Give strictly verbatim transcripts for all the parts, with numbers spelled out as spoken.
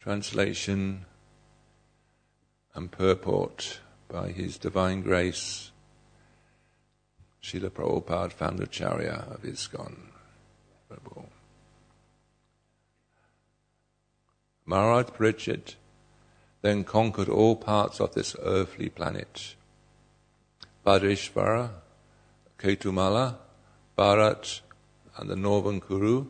Translation and purport by His Divine Grace, Srila Prabhupada, Founderacharya of ISKCON. Prabhu. Maharaj Parikshit then conquered all parts of this earthly planet. Bhadrashvara, Ketumala, Bharat, and the northern Kuru,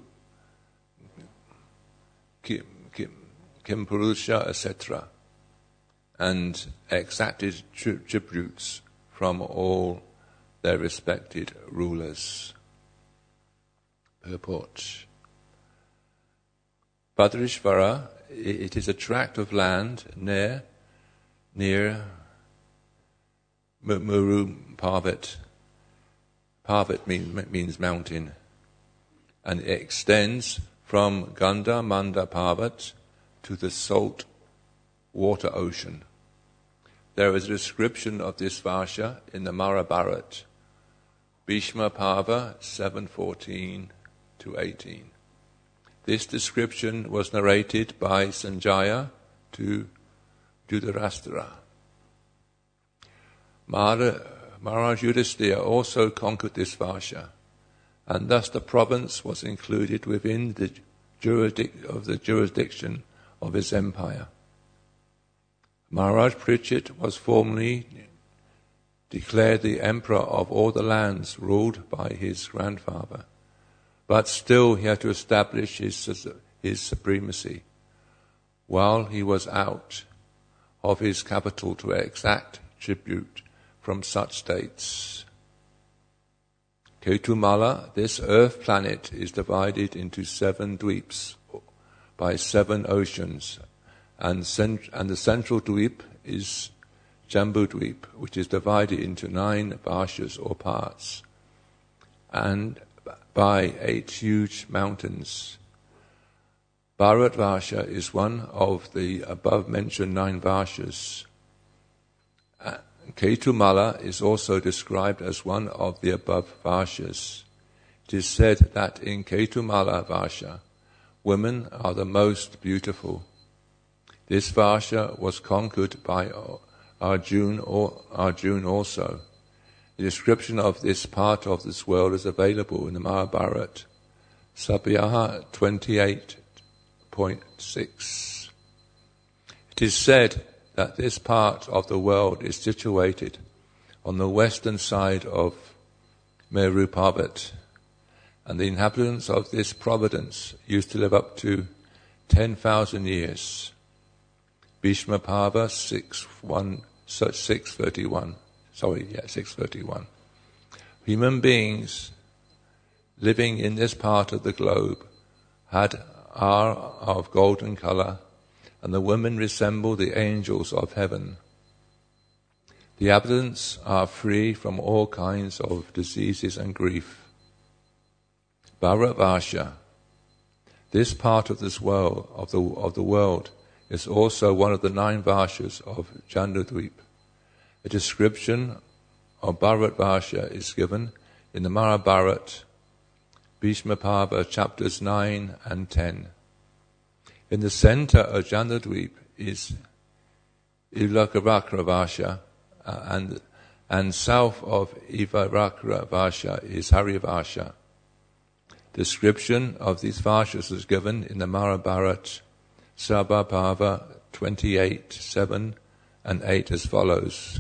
Kim, Kim, Kimpurusha, et cetera, and exacted tri- tributes from all their respected rulers. Purport. Bhadrashvara, it is a tract of land near, near Muru Parvat. Parvat mean, means mountain, and it extends from Gandha Manda Parvat to the salt water ocean. There is a description of this Varsha in the Mahabharata, Bhishma Parva seven fourteen to eighteen. This description was narrated by Sanjaya to Dhritarashtra. Maharaj Yudhisthira also conquered this Varsha, and thus the province was included within the jurisdic- of the jurisdiction of his empire. Maharaj Parikshit was formally declared the emperor of all the lands ruled by his grandfather, but still he had to establish his, his supremacy while he was out of his capital to exact tribute from such states. Ketumala, this earth planet, is divided into seven dweeps by seven oceans, and, cent- and the central dweep is Jambudweep, which is divided into nine varshas or parts, and by eight huge mountains. Bharatvarsha is one of the above-mentioned nine varshas. Uh, Ketumala is also described as one of the above varshas. It is said that in Ketumala Varsha, women are the most beautiful. This Varsha was conquered by Arjuna, or Arjuna also. The description of this part of this world is available in the Mahabharata, Sabhyaha twenty-eight point six. It is said that this part of the world is situated on the western side of Meru Parvat, and the inhabitants of this province used to live up to ten thousand years. Bhishma Parva six one six thirty one. Sorry, yeah, six thirty one. Human beings living in this part of the globe had are of golden color, and the women resemble the angels of heaven. The inhabitants are free from all kinds of diseases and grief. Bharatvarsha, this part of this world of the of the world, is also one of the nine varshas of Jambudweep. A description of Bharatvarsha is given in the Mahabharata, Bhishma Parva, chapters nine and ten. In the center of Jambudweep is Ivakarakra Varsha, uh, and and south of Ivakarakra Varsha is Harivarsha. Description of these varshas is given in the Mahabharata, Sabha Parva twenty-eight, seven and eight as follows.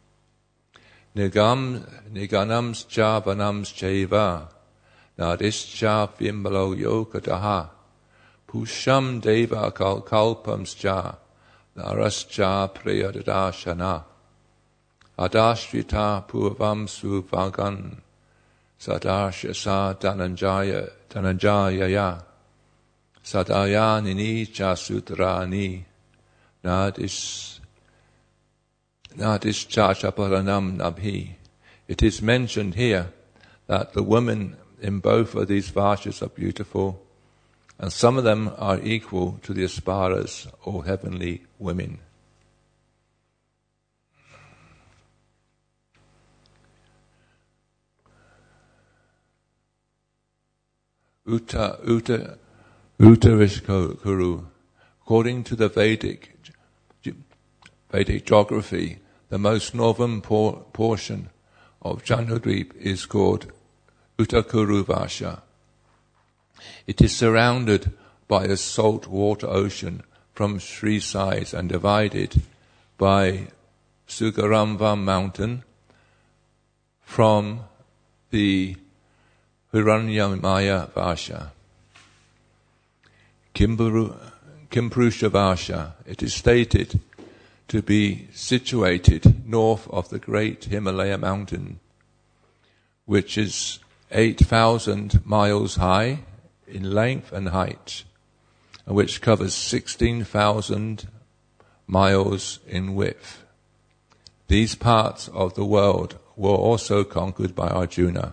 Nigam, niganams cha vanams chaiva, nadischa vimbalo yokataha, pusham deva kalpams cha, narascha priyadadashana, adashtrita purvam suvagan, sadashasa dhananjaya, dhananjaya, sadaya nini cha sutrani, nadis Nadis chachaparanam nabhi. It is mentioned here that the women in both of these varshas are beautiful, and some of them are equal to the Asparas or heavenly women. Uta, uta, uttarish kuru, According to the Vedic, Vedic geography, the most northern por- portion of Janudweep is called Uttarkuruvasha. It is surrounded by a saltwater ocean from three sides and divided by Sugaramvam mountain from the Hiranyamaya Vasha. Kimpurusha Vasha, it is stated to be situated north of the great Himalaya mountain, which is eight thousand miles high in length and height, and which covers sixteen thousand miles in width. These parts of the world were also conquered by Arjuna.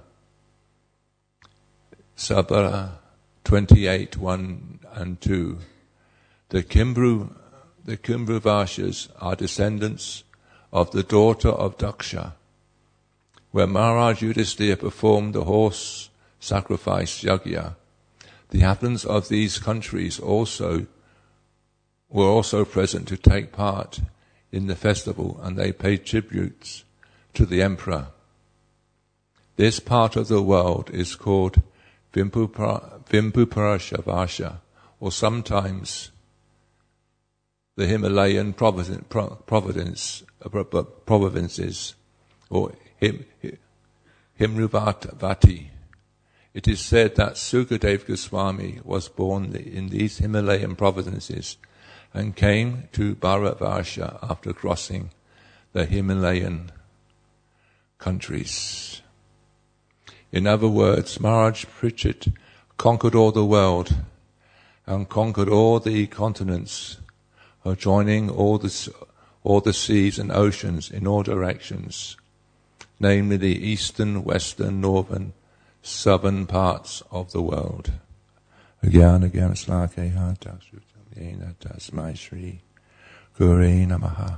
Sabara twenty-eight, one and two. The Kimbru, the Kimbruvashas are descendants of the daughter of Daksha, where Maharaj Yudhisthira performed the horse sacrifice yagya. The inhabitants of these countries also were also present to take part in the festival, and they paid tributes to the emperor. This part of the world is called Vimpuparasha Vasha, or sometimes the Himalayan province, province, provinces, or Him, Himruvati. It is said that Sukadev Goswami was born in these Himalayan provinces and came to Bharatvarsha after crossing the Himalayan countries. In other words, Maharaj Parikshit conquered all the world and conquered all the continents, joining all the, all the seas and oceans in all directions, namely the eastern, western, northern, southern parts of the world. Again, again, Slakeh Tasutayena Tasmai Shri Gure Namaha.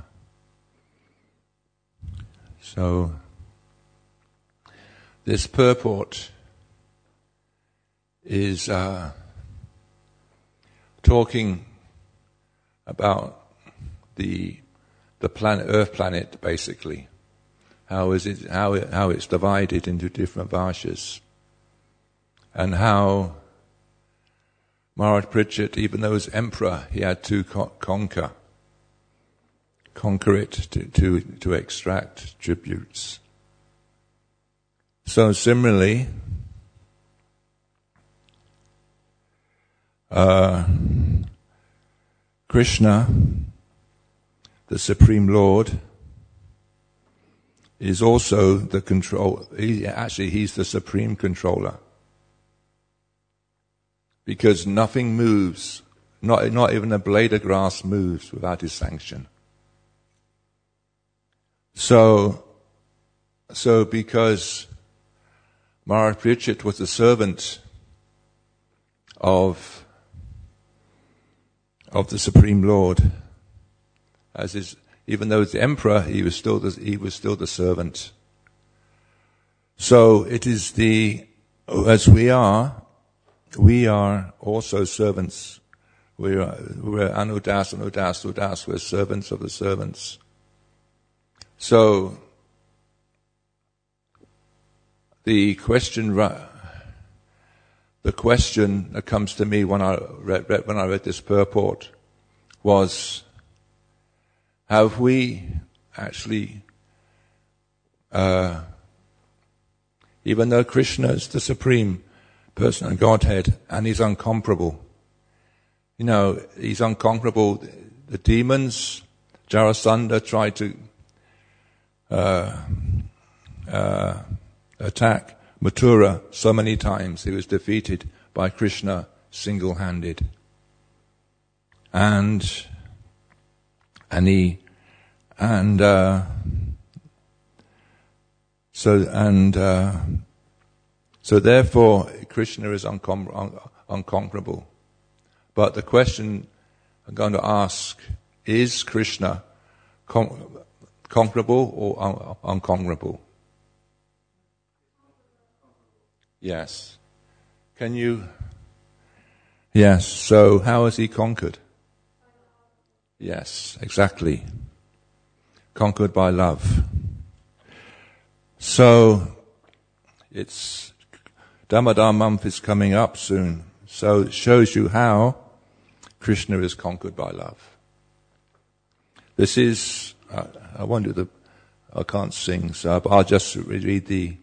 So, this purport is uh, talking about the the planet, Earth planet, basically. How is it? How it, how it's divided into different varshas, and how Maharaj Parikshit, even though he was emperor, he had to co- conquer, conquer it to, to to extract tributes. So similarly, uh, Krishna, the Supreme Lord, is also the control. He, actually, he's the supreme controller, because nothing moves, not not even a blade of grass moves without his sanction. So, so because Maharaj Parikshit was a servant of of the Supreme Lord, as is, even though he's the emperor, he was still the, he was still the servant. So it is the, as we are, we are also servants. We are, we're anudas, anudas, udas, we're servants of the servants. So the question, the question that comes to me when I read, read when I read this purport was, have we actually, uh, even though Krishna is the supreme person and Godhead, and he's unconquerable, you know, he's unconquerable. The demons, Jarasandha tried to uh, uh, attack Mathura so many times. He was defeated by Krishna single-handed. And, and he, and, uh, so, and, uh, so therefore Krishna is uncon- un- unconquerable. But the question I'm going to ask, is Krishna con- conquerable or un- unconquerable? Yes. Can you? Yes. So how has he conquered? Yes, exactly. Conquered by love. So, it's Damodar month is coming up soon. So it shows you how Krishna is conquered by love. This is, uh, I won't do the, I can't sing, so I'll just read the,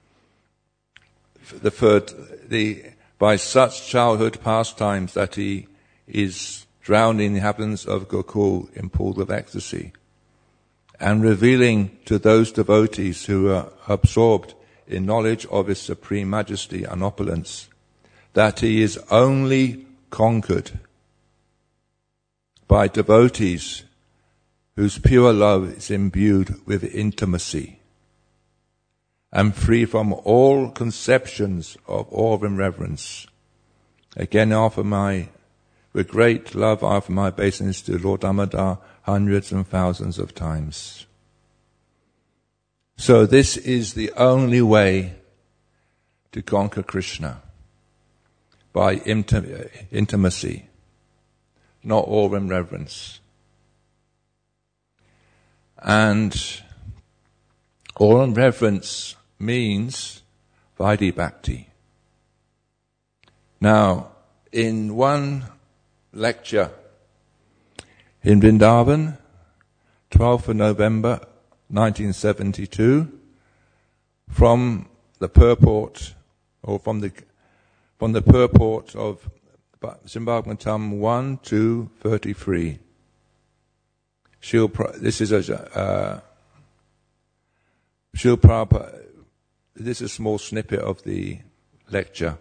the third, the, by such childhood pastimes that he is drowned in the heavens of Gokul in pools of ecstasy, and revealing to those devotees who are absorbed in knowledge of his supreme majesty and opulence, that he is only conquered by devotees whose pure love is imbued with intimacy and free from all conceptions of awe and reverence. Again, I offer my, with great love, I offer my obeisance to Lord Damodar hundreds and thousands of times. So this is the only way to conquer Krishna, by intim- intimacy, not awe and reverence. And awe and reverence means Vaidhi Bhakti. Now, in one lecture in Vrindavan, twelfth of November nineteen seventy-two, from the purport, or from the from the purport of Srimad one to thirty-three. Shil, this is a uh, Shil Prabhupada. This is a small snippet of the lecture.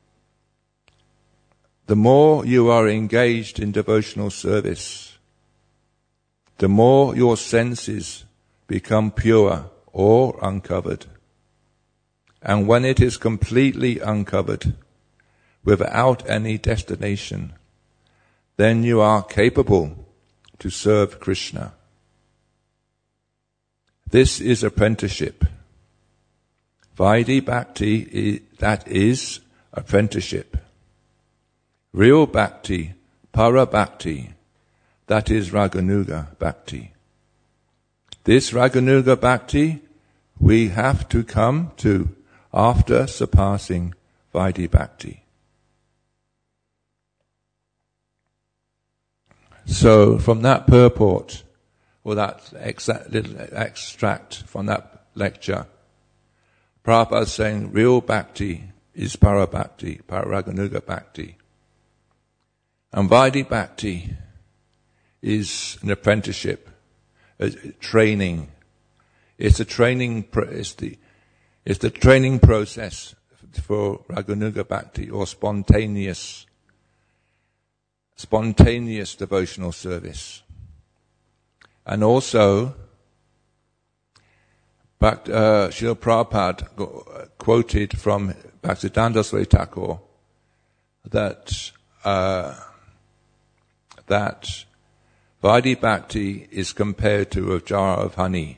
The more you are engaged in devotional service, the more your senses become pure or uncovered. And when it is completely uncovered, without any destination, then you are capable to serve Krishna. This is apprenticeship. Vaidhi Bhakti, that is apprenticeship. Real Bhakti, Para Bhakti, that is Raganuga Bhakti. This Raganuga Bhakti we have to come to after surpassing Vaidhi Bhakti. So from that purport, or that exact little extract from that lecture, Prabhupada is saying real Bhakti is Para Bhakti, Pararaganuga Bhakti. And Vaidhi Bhakti is an apprenticeship, a training. It's a training, it's the, it's the training process for Raganuga Bhakti, or spontaneous spontaneous devotional service. And also, Bhakt, uh, Srila Prabhupada quoted from Bhaktisiddhanta Swami Thakur that uh, that Vaidhi Bhakti is compared to a jar of honey.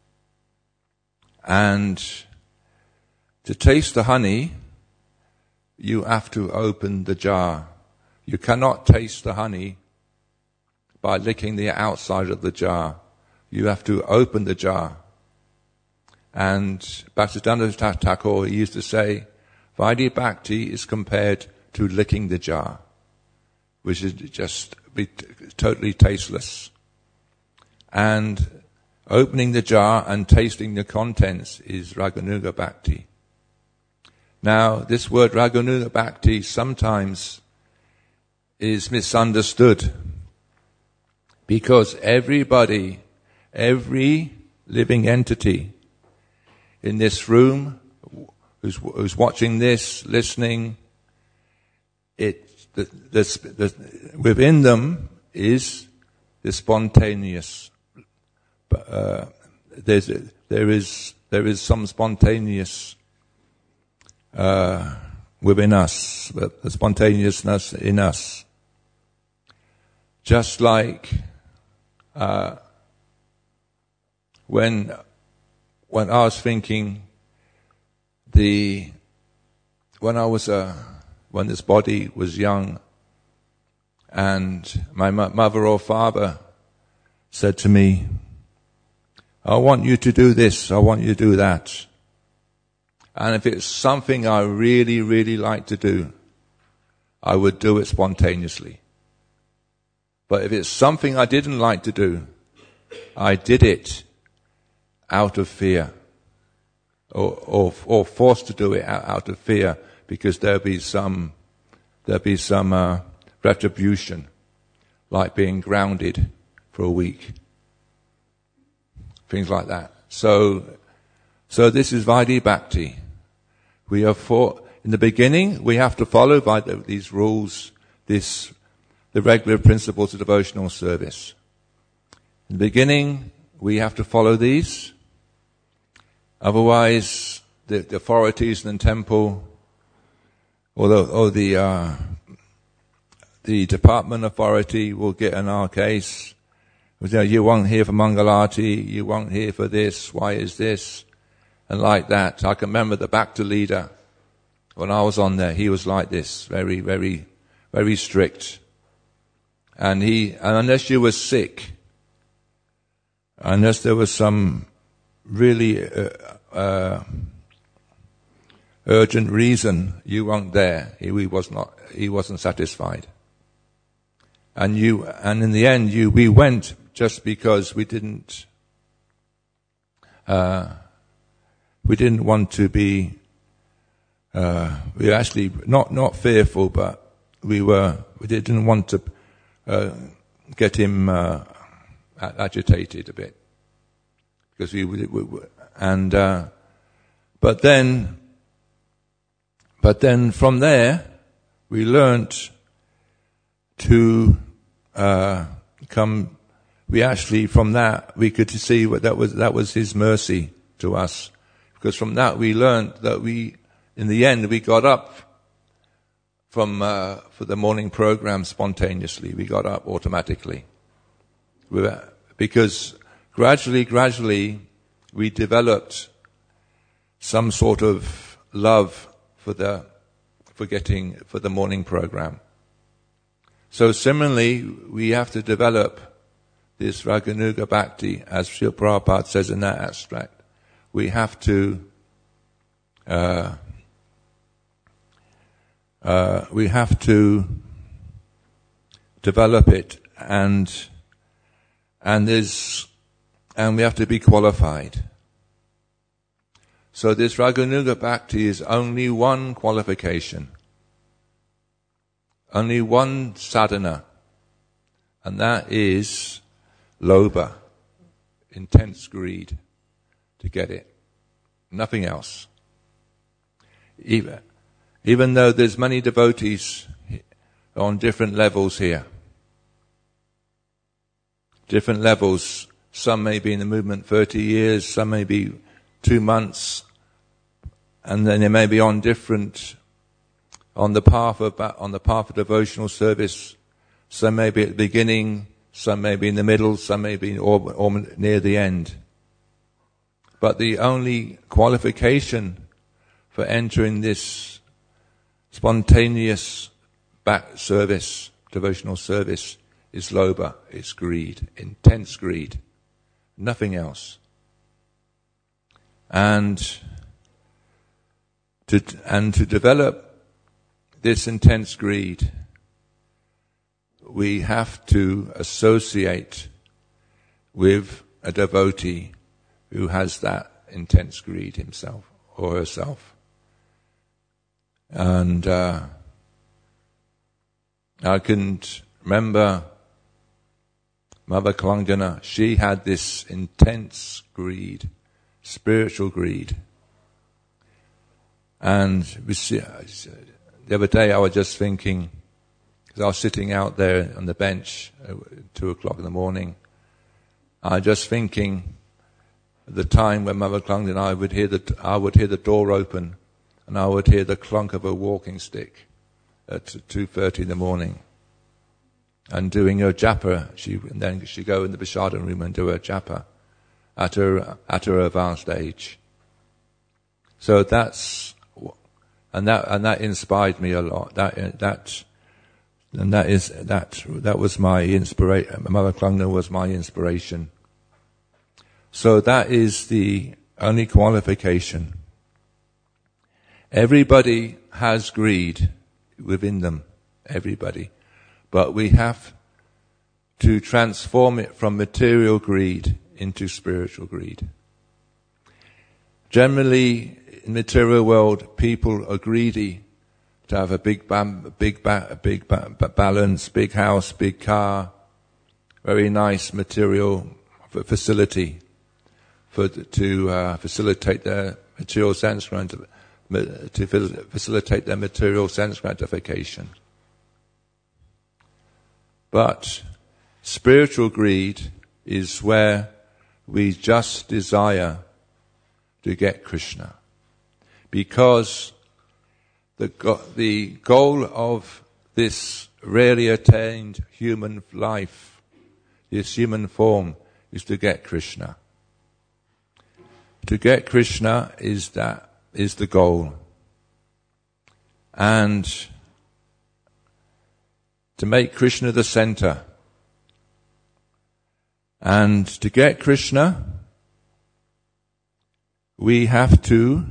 And to taste the honey, you have to open the jar. You cannot taste the honey by licking the outside of the jar. You have to open the jar. And Bhaktisiddhanta Thakur used to say, Vaidhi Bhakti is compared to licking the jar, which is just be t- totally tasteless. And opening the jar and tasting the contents is Raganuga Bhakti. Now, this word Raganuga Bhakti sometimes is misunderstood, because everybody, every living entity in this room who's, who's watching this, listening, it, the, the, the, within them is the spontaneous, uh, there's, there is, there is some spontaneous, uh, within us, the spontaneousness in us. Just like uh, when when I was thinking, the when I was uh, when this body was young, and my mother or father said to me, I want you to do this, I want you to do that. And if it's something I really, really like to do, I would do it spontaneously. But if it's something I didn't like to do, I did it out of fear, or, or, or forced to do it out, out of fear, because there'll be some, there'll be some uh, retribution, like being grounded for a week, things like that. So, so this is Vaidhi Bhakti. We are for in the beginning we have to follow by the, these rules, this the regular principles of devotional service. In the beginning, we have to follow these. Otherwise, the, the authorities in the temple, or the, or the, uh, the department authority will get in our case. You know, you weren't here for Mangalati, you weren't here for this, why is this? And like that. I can remember the Bhakti leader, when I was on there, he was like this, very, very, very strict. And he, and unless you were sick, unless there was some really uh, uh, urgent reason, you weren't there. He, he was not. He wasn't satisfied. And you, and in the end, you, we went just because we didn't. Uh, we didn't want to be. Uh, we were actually not not fearful, but we were. We didn't want to uh, get him. Uh, agitated a bit, because we, we, we and uh, but then but then from there we learnt to uh, come. We actually from that we could see what that was. That was His mercy to us, because from that we learnt that we, in the end, we got up from uh, for the morning program spontaneously. We got up automatically. We were, because gradually, gradually, we developed some sort of love for the, for getting, for the morning program. So similarly, we have to develop this Raganuga Bhakti, as Srila Prabhupada says in that abstract. We have to, uh, uh, we have to develop it, and And there's, and we have to be qualified. So this Raganuga Bhakti is only one qualification, only one sadhana, and that is lobha, intense greed, to get it. Nothing else. Even, even though there's many devotees on different levels here. Different levels. Some may be in the movement thirty years, some may be two months, and then they may be on different, on the path of, on the path of devotional service. Some may be at the beginning, some may be in the middle, some may be or, or near the end. But the only qualification for entering this spontaneous back service, devotional service, is lobha, it's greed, intense greed, nothing else. And to and to develop this intense greed, we have to associate with a devotee who has that intense greed himself or herself. And uh, I can remember Mother Kalanjana, she had this intense greed, spiritual greed. And we see, the other day I was just thinking, because I was sitting out there on the bench at two o'clock in the morning, I was just thinking at the time when Mother Kalanjana, I would hear the, I would hear the door open, and I would hear the clunk of a walking stick at two thirty in the morning. And doing her japa, she and then she'd go in the prasadam room and do her japa at her at her advanced age. So that's and that and that inspired me a lot. That that And that is that that was my inspiration. Mother Klungna was my inspiration. So that is the only qualification. Everybody has greed within them, everybody. But we have to transform it from material greed into spiritual greed. Generally, in the material world, people are greedy to have a big, bam, big, ba- a big ba- balance, big house, big car, very nice material facility for to uh, facilitate their material sense gratification, to facilitate their material sense gratification. But spiritual greed is where we just desire to get Krishna, because the go- the goal of this rarely attained human life, this human form, is to get Krishna. To get Krishna is that is the goal, and to make Krishna the center. And to get Krishna, we have to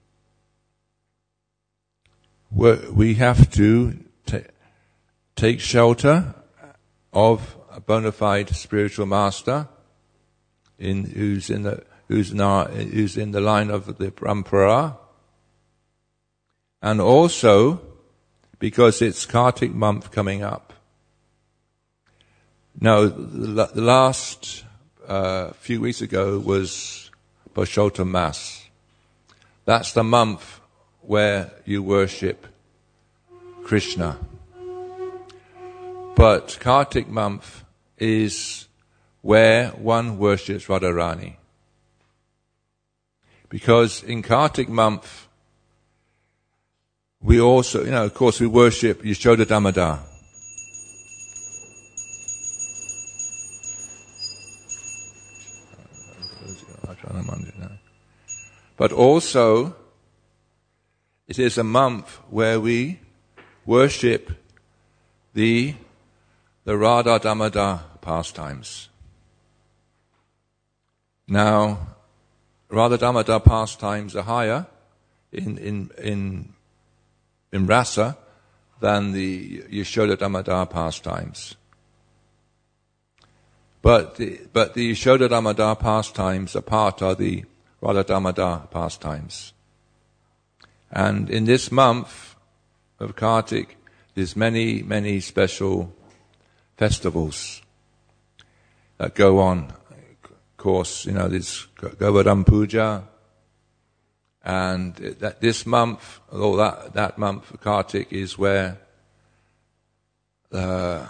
we have to t- take shelter of a bona fide spiritual master, in who's in the who's in our who's in the line of the Parampara, and also because it's Kartik month coming up. Now, the, the last uh, few weeks ago was Purushottam Mass. That's the month where you worship Krishna. But Kartik month is where one worships Radharani. Because in Kartik month, we also, you know, of course we worship Yashoda Damodar. But also, it is a month where we worship the the Radha Damodar pastimes. Now, Radha Damodar pastimes are higher in in in in rasa than the Yashoda Damodar pastimes. But the, but the Yashoda Damodar pastimes are part of the Radha Damodar pastimes. And in this month of Kartik, there's many, many special festivals that go on. Of course, you know, there's Govardhan Puja, and that this month, although that, that month of Kartik is where uh,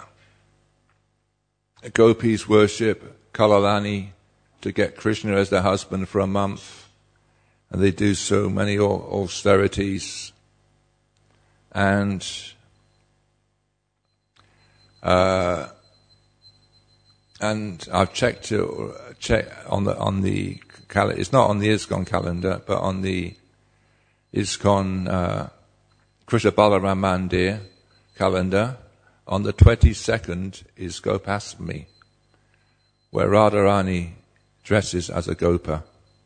gopis worship Kalalani to get Krishna as their husband for a month, and they do so many austerities, and uh, and I've checked to check on the on the calendar. It's not on the ISKCON calendar, but on the ISKCON uh, Krishna Balaram Mandir calendar. On the twenty-second is Gopastami, where Radharani dresses as a Gopa.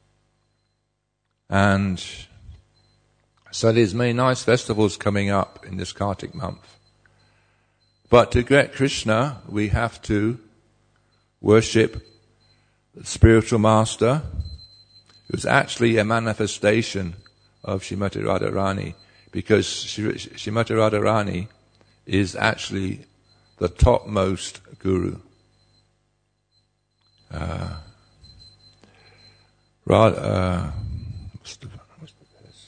And so there's many nice festivals coming up in this Kartik month. But to get Krishna, we have to worship the spiritual master, who's actually a manifestation of Srimati Radharani, because Srimati Radharani is actually the topmost guru. Uh, Radha, uh, what's the, what's the verse?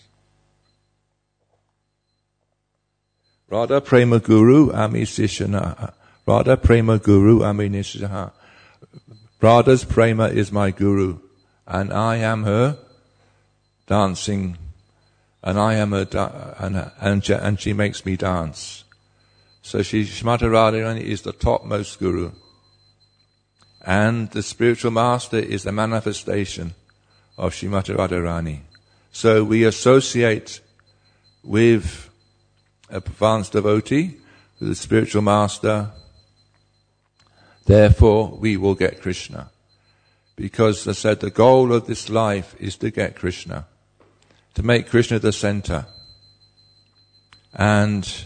Radha Prema Guru Ami Sishana. Radha Prema Guru Ami Nishaha. Radha's Prema is my guru, and I am her dancing, and I am her, da- and, and, and she makes me dance. So she, Srimati Radharani is the topmost guru. And the spiritual master is the manifestation of Srimati Radharani. So we associate with a advanced devotee to the spiritual master, therefore we will get Krishna. Because I said the goal of this life is to get Krishna, to make Krishna the center, and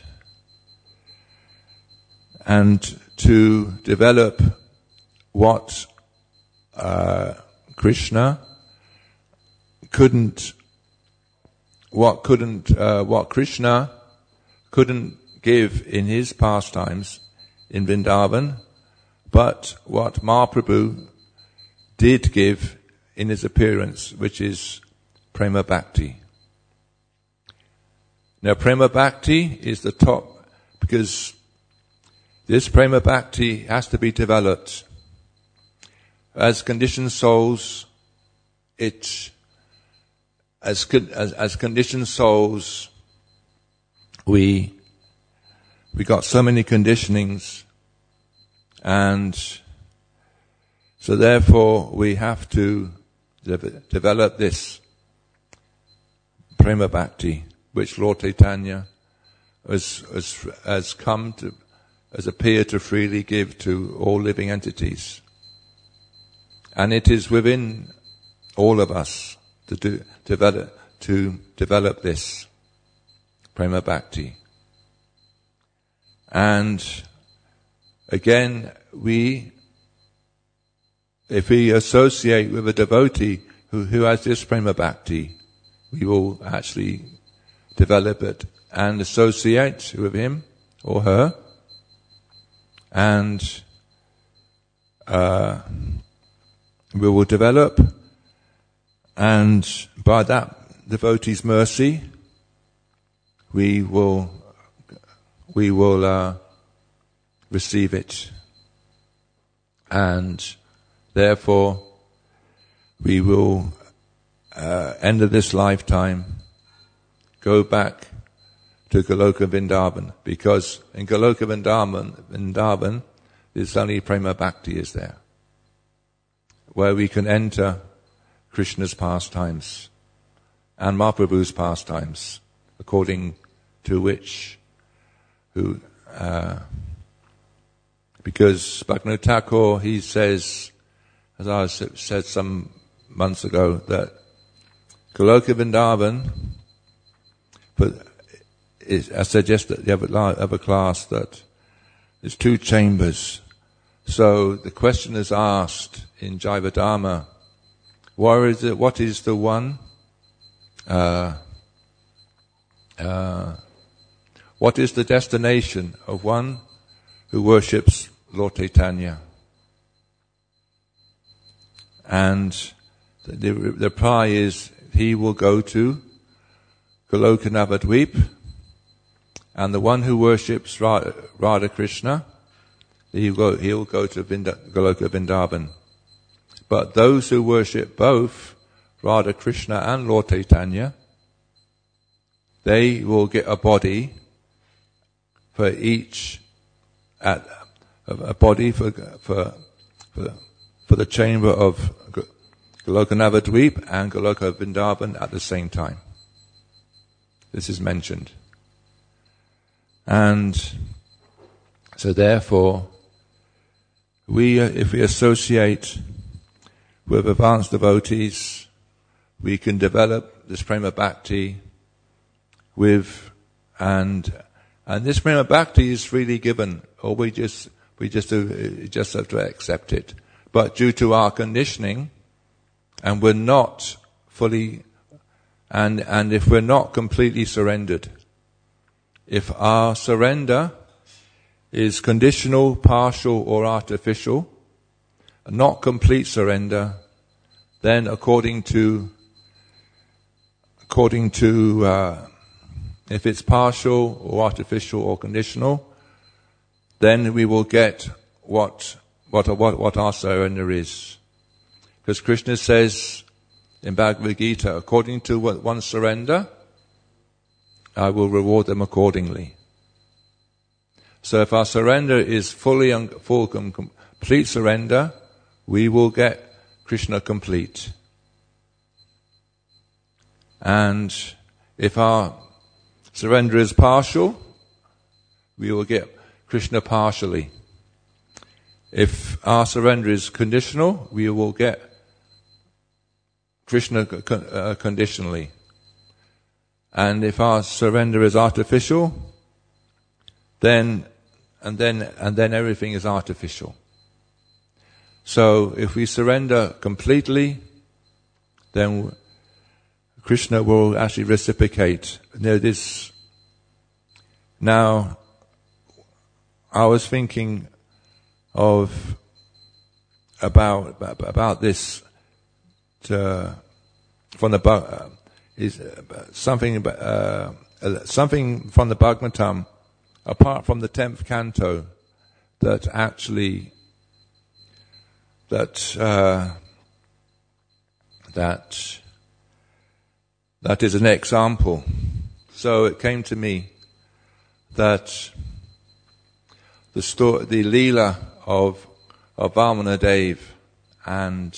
and to develop what uh, Krishna couldn't, what couldn't, uh, what Krishna couldn't give in his pastimes in Vrindavan, but what Mahaprabhu did give in his appearance, which is Prema Bhakti. Now Prema Bhakti is the top, because this Prema Bhakti has to be developed. As conditioned souls, it, as, as, as conditioned souls, we, we got so many conditionings, and so therefore we have to de- develop this Prema Bhakti, which Lord Chaitanya has, has, has come to, has appeared to freely give to all living entities. And it is within all of us to do, develop, to develop this Prema Bhakti. And again, we, if we associate with a devotee who, who has this Prema Bhakti, we will actually develop it and associate with him or her, and uh, we will develop, and by that devotee's mercy, we will we will uh, receive it, and therefore we will, uh, end of this lifetime, go back to Goloka Vrindavan, because in Goloka Vrindavan, Vrindavan, there's only Prema Bhakti is there, where we can enter Krishna's pastimes and Mahaprabhu's pastimes, according to which, who, uh, because Bhaktivinoda Thakur, he says, as I said some months ago, that Goloka Vrindavan, but it, I said just at the other, other class that there's two chambers. So the question is asked in Jivadharma, what is it, what is the one, uh, uh, what is the destination of one who worships Lord Chaitanya? And the, the reply is, he will go to Goloka Navadvip, and the one who worships Radha, Radha Krishna, he'll go, he'll go to Vinda, Goloka Vrindavan. But those who worship both Radha Krishna and Lord Chaitanya, they will get a body for each, at a body for for for, for the chamber of Goloka Navadvip and Goloka Vrindavan at the same time. This is mentioned. And so therefore, we, if we associate with advanced devotees, we can develop this Prema Bhakti with, and, and this Prema Bhakti is freely given, or we just, we just do, just have to accept it. But due to our conditioning, and we're not fully, and, and if we're not completely surrendered, if our surrender is conditional, partial, or artificial, not complete surrender, then according to, according to, uh, if it's partial or artificial or conditional, then we will get what, what, what, what our surrender is. Because Krishna says in Bhagavad Gita, according to what one surrender, I will reward them accordingly. So if our surrender is fully and full, complete surrender, we will get Krishna complete. And if our surrender is partial, we will get Krishna partially. If our surrender is conditional, we will get Krishna uh, conditionally. And if our surrender is artificial, then and then and then everything is artificial. So if we surrender completely, then Krishna will actually reciprocate. Now, this, now, I was thinking of about about this to, from the uh, is uh, something uh, something from the Bhagavatam, apart from the tenth canto, that actually that uh, that that is an example. So it came to me that the story, the Leela of of Vamanadev and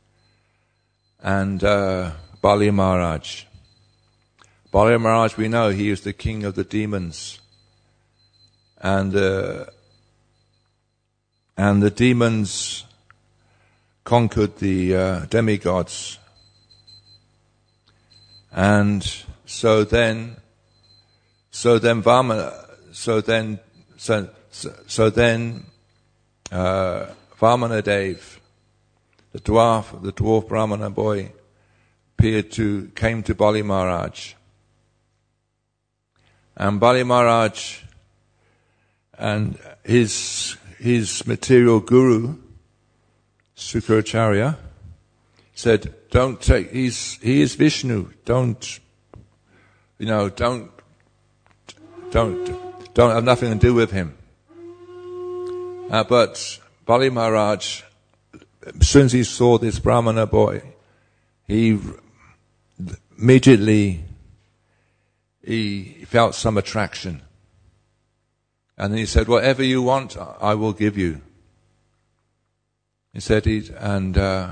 and uh, Bali Maharaj. Bali Maharaj, we know he is the king of the demons, and uh, and the demons conquered the uh, demigods, and so then, so then Vamana, so then, so so, so then, uh, Vamanadev, the dwarf, the dwarf Brahmana boy, appeared to came to Bali Maharaj, and Bali Maharaj and his his material guru, Sukracharya, said, "Don't take. He's he is Vishnu. Don't, you know, don't, don't, don't have nothing to do with him." Uh, but Bali Maharaj, as soon as he saw this Brahmana boy, he immediately he felt some attraction, and then he said, "Whatever you want, I will give you." He said, he, and uh,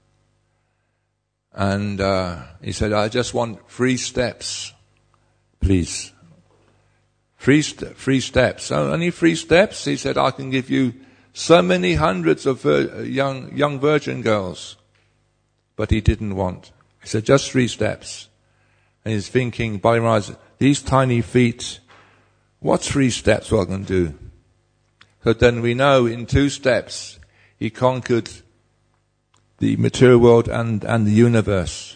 and uh, he said, "I just want three steps, please. Three st- three steps. Oh, only three steps?" He said, "I can give you so many hundreds of vir- young young virgin girls." But he didn't want. He said, "Just three steps." And he's thinking, Bali Maharaj, these tiny feet, what three steps will I can do? So then we know in two steps he conquered the material world and, and the universe.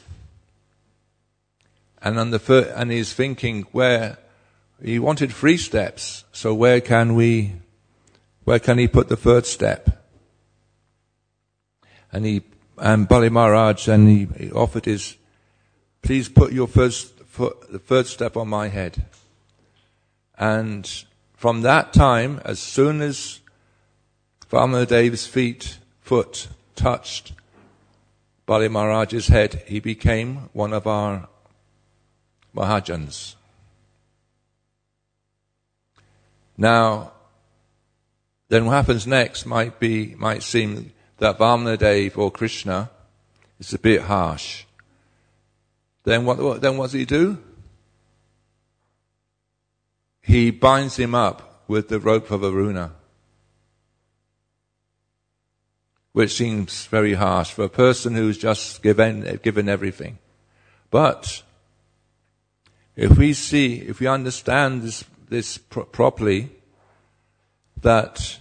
And on the fir- and he's thinking where he wanted three steps. So where can we, where can he put the third step? And he, and Bali Maharaj, and he, he offered his, "Please put your first foot, the third step on my head." And from that time, as soon as Vamanadev's feet, foot touched Bali Maharaj's head, he became one of our Mahajans. Now, then what happens next might be, might seem that Vamanadev or Krishna is a bit harsh. Then what, then what does he do? He binds him up with the rope of Varuna, which seems very harsh for a person who's just given, given everything. But if we see, if we understand this, this pro- properly, that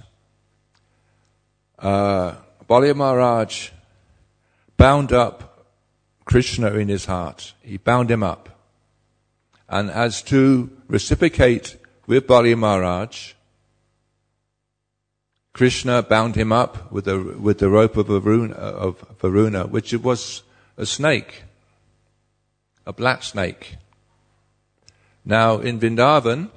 uh, Bali Maharaj bound up Krishna in his heart. He bound him up. And as to reciprocate with Bali Maharaj, Krishna bound him up with the with the rope of Varuna, of Varuna, which was a snake, a black snake. Now in Vrindavan,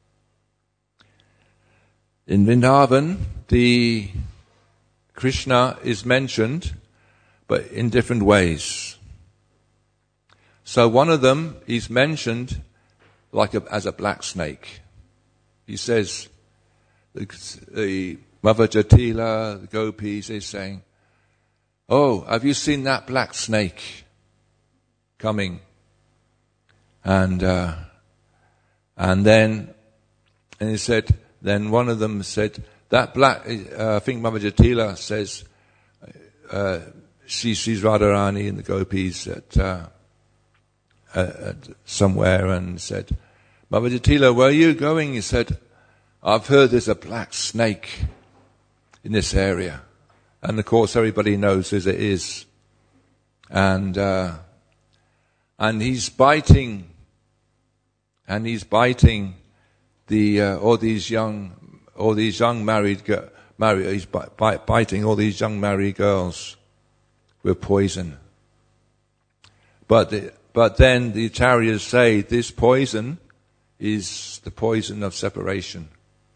in Vrindavan, the Krishna is mentioned, but in different ways. So one of them is mentioned like a, as a black snake. He says, the, the Mother Jatila, the gopis, is saying, "Oh, have you seen that black snake coming?" And uh, and then, and he said, then one of them said, that black, uh, I think Mama Jatila says, uh, she sees Radharani and the gopis at, uh, at somewhere, and said, Mama Jatila, where are you going? He said, I've heard there's a black snake in this area. And of course everybody knows as it is. And, uh, and he's biting, and he's biting the, uh, all these young, all these young married, girls. Marry, he's biting all these young married girls with poison. But the, but then the acharyas say this poison is the poison of separation.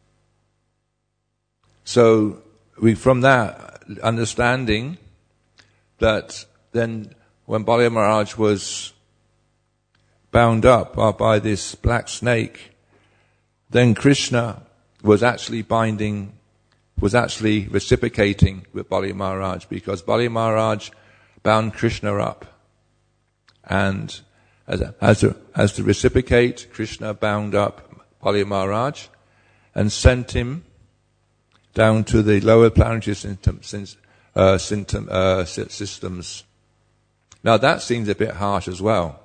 So we, from that understanding, that then when Bali Maharaj was bound up by this black snake, then Krishna was actually binding was actually reciprocating with Bali Maharaj, because Bali Maharaj bound Krishna up. And as, as, to, as to reciprocate, Krishna bound up Bali Maharaj and sent him down to the lower planetary symptom, uh, symptom, uh, systems. Now that seems a bit harsh as well.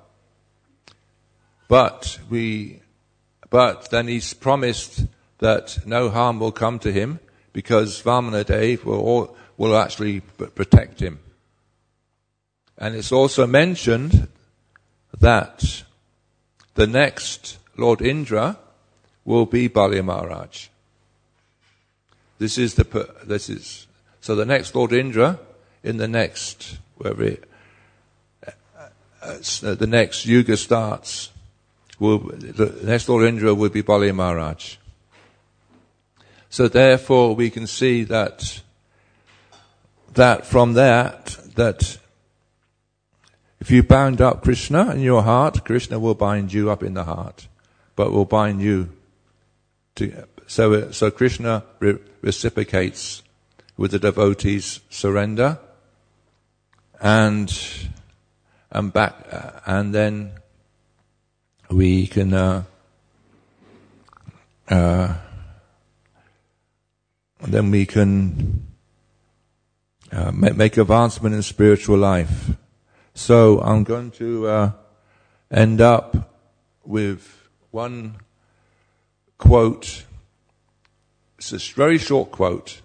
But we, but then he's promised that no harm will come to him, because Vamanadev will, all, will actually protect him. And it's also mentioned that the next Lord Indra will be Bali Maharaj. This is the, this is, so the next Lord Indra in the next, wherever it, uh, the next yuga starts, will, the next Lord Indra will be Bali Maharaj. So therefore we can see that, that from that, that if you bound up Krishna in your heart, Krishna will bind you up in the heart, but will bind you to, so, so Krishna re- reciprocates with the devotees' surrender, and, and back, uh, and then we can, uh, uh, then we can uh, make, make advancement in spiritual life. So I'm going to uh, end up with one quote. It's a very short quote,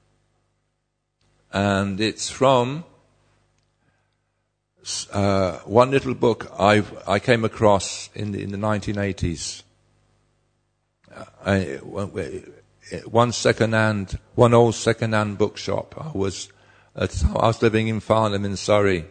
and it's from uh, one little book I've, I came across in the, in the nineteen eighties. Uh, I, one second-hand, one old second-hand bookshop. I was, I was living in Farnham in Surrey,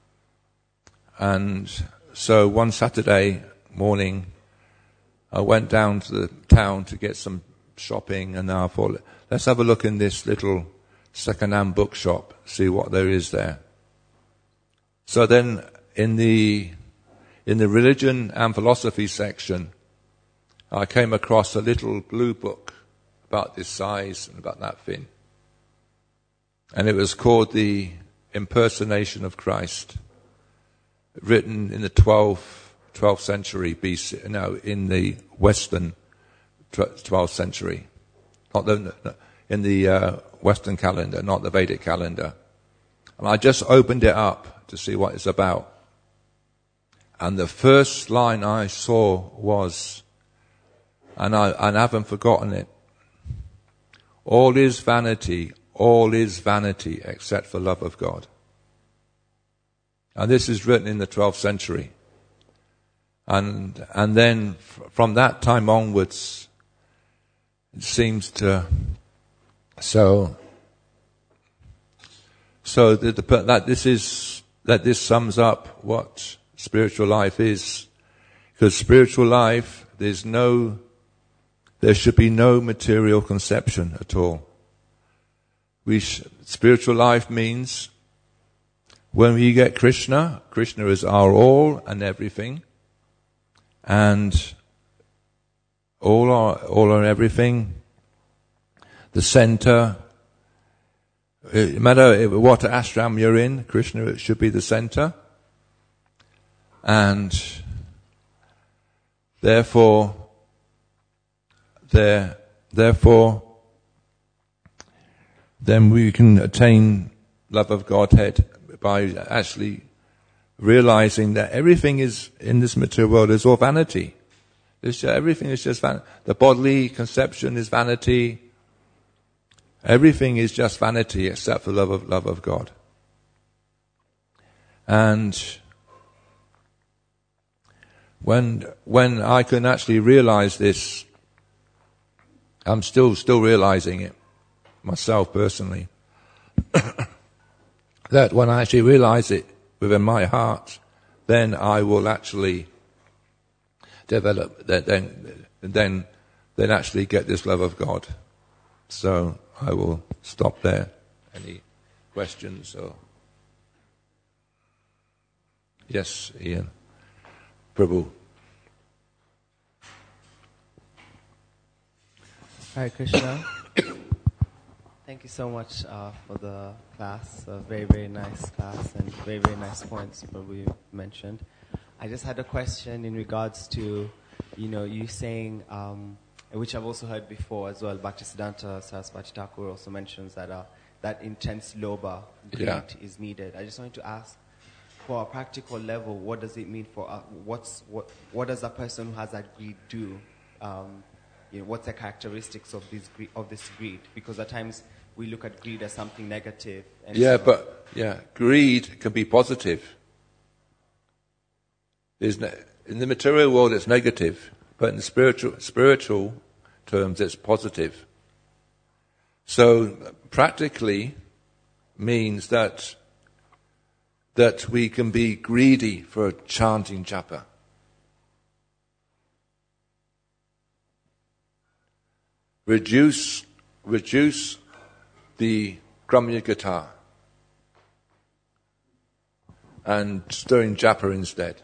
and so one Saturday morning, I went down to the town to get some shopping, and I thought, let's have a look in this little second-hand bookshop, see what there is there. So then, in the in the religion and philosophy section, I came across a little blue book about this size and about that thin. And it was called The Impersonation of Christ, written in the twelfth, twelfth century B C, no, in the Western twelfth century. Not the, in the uh, Western calendar, not the Vedic calendar. And I just opened it up to see what it's about. And the first line I saw was, and I, and I haven't forgotten it, all is vanity, all is vanity except for love of God. And this is written in the twelfth century. And, and then from that time onwards, it seems to, so, so that, the, that this is, that this sums up what spiritual life is. Because spiritual life, there's no, there should be no material conception at all. We sh- spiritual life means when we get Krishna, Krishna is our all and everything, and all our all our everything, the center. No matter what ashram you're in, Krishna should be the center, and therefore there therefore, then we can attain love of Godhead by actually realizing that everything is in this material world is all vanity. It's just, everything is just vanity. The bodily conception is vanity. Everything is just vanity except for love of love of God. And when when I can actually realize this, I'm still still realizing it myself personally. That when I actually realize it within my heart, then I will actually develop, then then then actually get this love of God. So I will stop there. Any questions? Or yes, Ian. Prabhu. Hare Krishna. Thank you so much uh, for the class. A very, very nice class and very, very nice points Prabhu you mentioned. I just had a question in regards to, you know, you saying, um, which I've also heard before as well, Bhaktisiddhanta Saraswati Thakur also mentions that uh, that intense lobha, greed, yeah. is needed. I just wanted to ask, for a practical level, what does it mean for uh, what's what what does a person who has that greed do? Um, you know, what's the characteristics of this greed, of this greed? Because at times we look at greed as something negative. And yeah, so but yeah, greed can be positive. There's no, in the material world, it's negative, but in the spiritual spiritual terms, it's positive. So practically means that that we can be greedy for chanting japa. Reduce, reduce the Gramya guitar and stirring japa instead.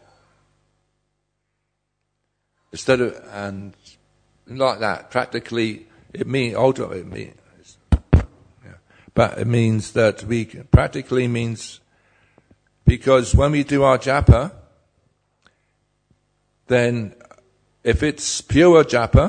Instead of, and like that, practically, it means, ultimately, it means, yeah, but it means that we, practically means, because when we do our japa, then if it's pure japa,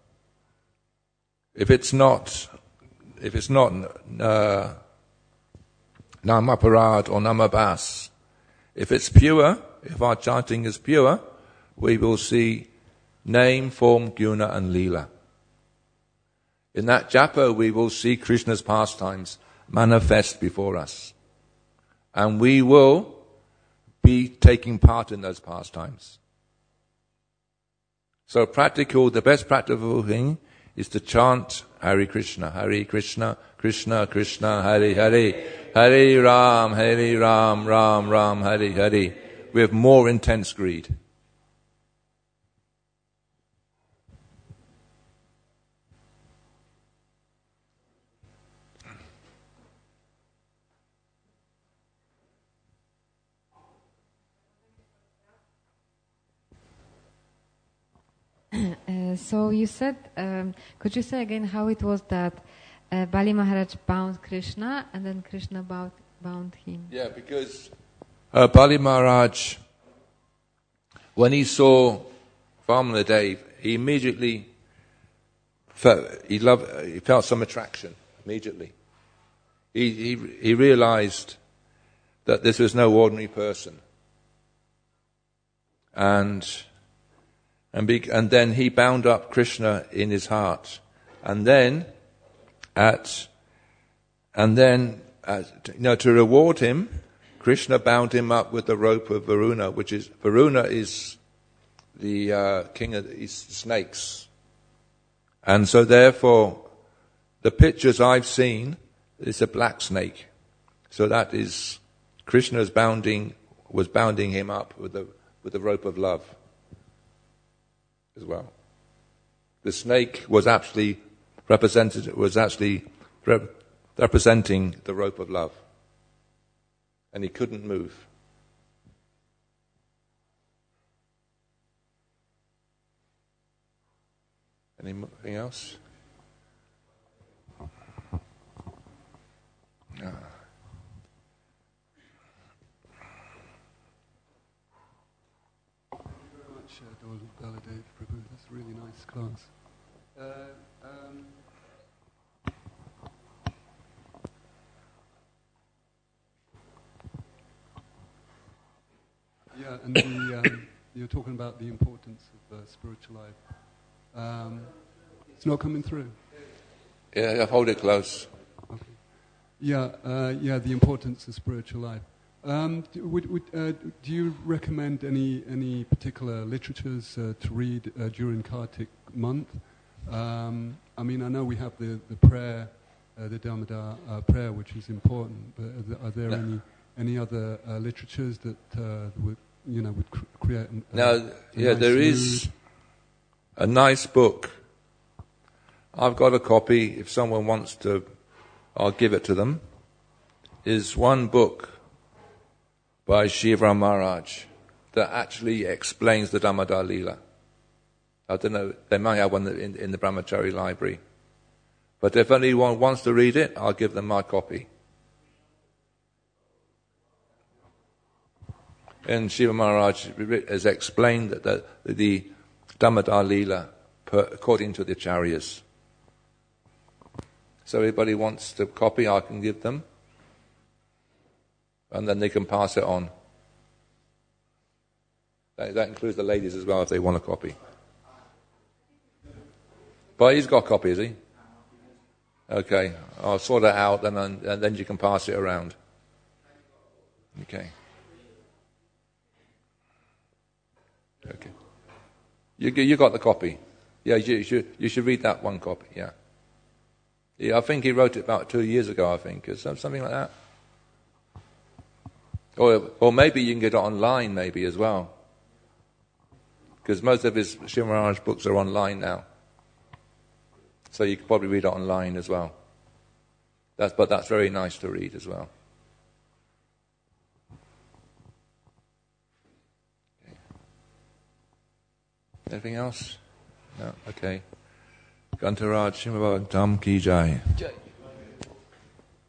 if it's not, if it's not uh, namaparad or namabas, if it's pure, if our chanting is pure, we will see name, form, guna and lila. In that japa, we will see Krishna's pastimes manifest before us. And we will be taking part in those pastimes. So practical, the best practical thing is to chant Hare Krishna, Hare Krishna, Krishna Krishna, Hare Hare, Hare Ram, Hare Ram, Ram Ram, Hare Hare, with more intense greed. Uh, so you said, um, could you say again how it was that uh, Bali Maharaj bound Krishna and then Krishna bound, bound him? Yeah, because uh, Bali Maharaj, when he saw Vamanadev, he immediately felt, he loved, he felt some attraction immediately. He, he, he realized that this was no ordinary person. And And, be, and then he bound up Krishna in his heart, and then, at, and then, at, you know, to reward him, Krishna bound him up with the rope of Varuna, which is Varuna is the uh, king of the snakes, and so therefore, the pictures I've seen is a black snake, so that is Krishna's bounding was bounding him up with the with the rope of love. As well, the snake was actually represented was actually rep- representing the rope of love, and he couldn't move. Anything else? No. Baladev Prabhu, that's a really nice class. Uh, Um, yeah, and the, um, you're talking about the importance of uh, spiritual life. Um, it's not coming through. Yeah, hold it close. Okay. Yeah, uh, yeah, the importance of spiritual life. Um, do, would, would, uh, do you recommend any any particular literatures uh, to read uh, during Kartik month? Um, I mean, I know we have the the prayer, uh, the Damodar uh, prayer, which is important. But are there, are there No. any any other uh, literatures that uh, would you know would cr- create? An, uh, Now, a yeah, nice there mood? is a nice book. I've got a copy. If someone wants to, I'll give it to them. Is one book by Shiva Maharaj that actually explains the Damodar Leela. I don't know, they might have one in, in the Brahmachari library. But if anyone wants to read it, I'll give them my copy. And Shiva Maharaj has explained that the, the Damodar Leela per, according to the Acharyas. So anybody wants to copy, I can give them. And then they can pass it on. That, that includes the ladies as well if they want a copy. But he's got a copy, is he? Okay, I'll sort it out and then, and then you can pass it around. Okay. Okay. You you got the copy? Yeah, you should you should read that one copy. Yeah. Yeah, I think he wrote it about two years ago. I think, or something like that. Or, or maybe you can get it online, maybe as well, because most of his Shiva Maharaj books are online now. So you could probably read it online as well. That's, but that's very nice to read as well. Okay. Anything else? No. Okay. Gantaraj Shimabhagam Ki Jai. Jai.